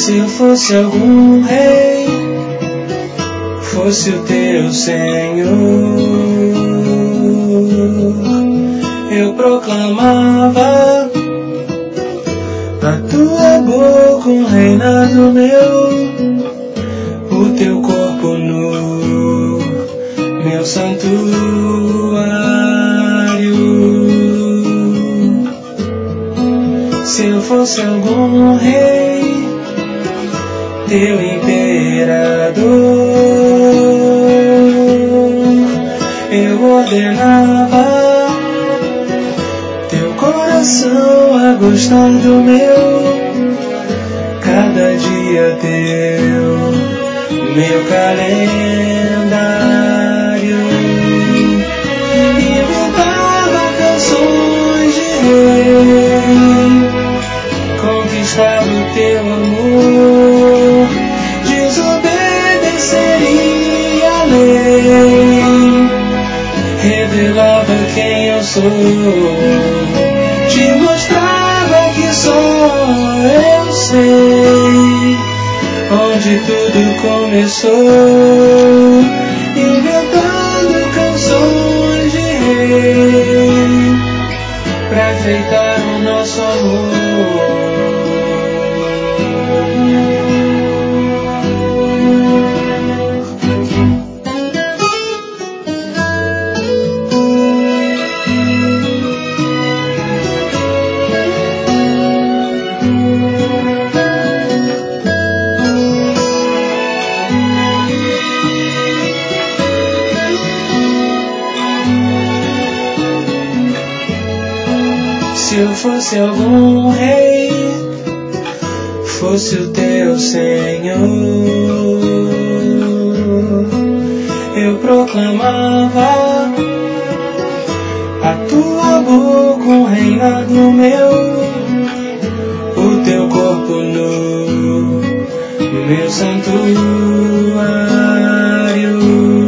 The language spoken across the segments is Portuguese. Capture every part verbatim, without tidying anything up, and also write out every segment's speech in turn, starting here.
Se eu fosse algum rei, fosse o teu Senhor, eu proclamava a tua boca um reinado meu, o teu corpo nu, meu santuário. Se eu fosse algum rei, teu imperador, eu ordenava teu coração a gostar do meu, cada dia teu, meu calendário. Inventava canções de rei, conquistava o teu amor, desobedeceria a lei, revelava quem eu sou, te mostrava que só eu sei onde tudo começou, inventando canções de rei pra enfeitar o nosso amor. Se eu fosse algum rei, fosse o teu Senhor, eu proclamava a tua boca um reinado meu, o teu corpo nu, meu santuário.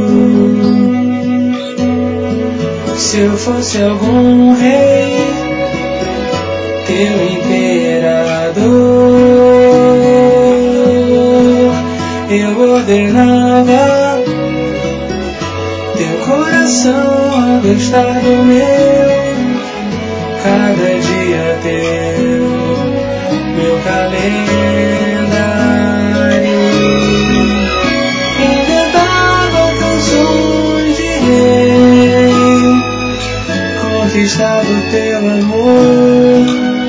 Se eu fosse algum rei, teu imperador, eu ordenava teu coração a gostar do meu, cada dia teu, meu calendário. Inventava canções de rei, conquistava o teu amor,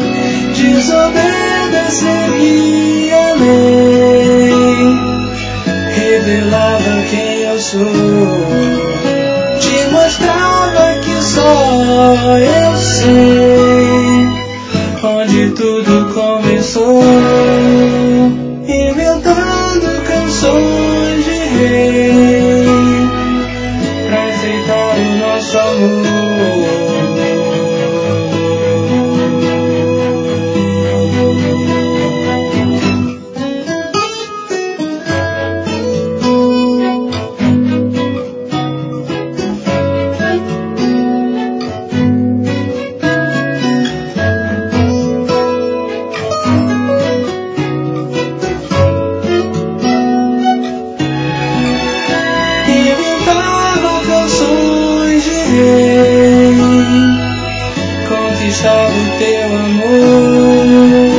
desobedeceria a lei, revelava quem eu sou, te mostrava que só eu sei onde tudo começou, inventando canções de rei pra enfeitar o nosso amor. Conquistava o teu amor,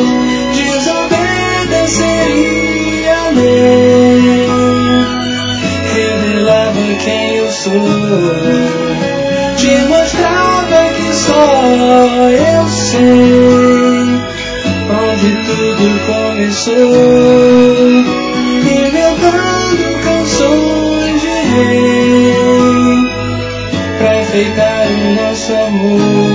desobedeceria a lei, revelava quem eu sou, te mostrava que só eu sei onde tudo começou, inventando canções de rei pra enfeitar o nosso amor.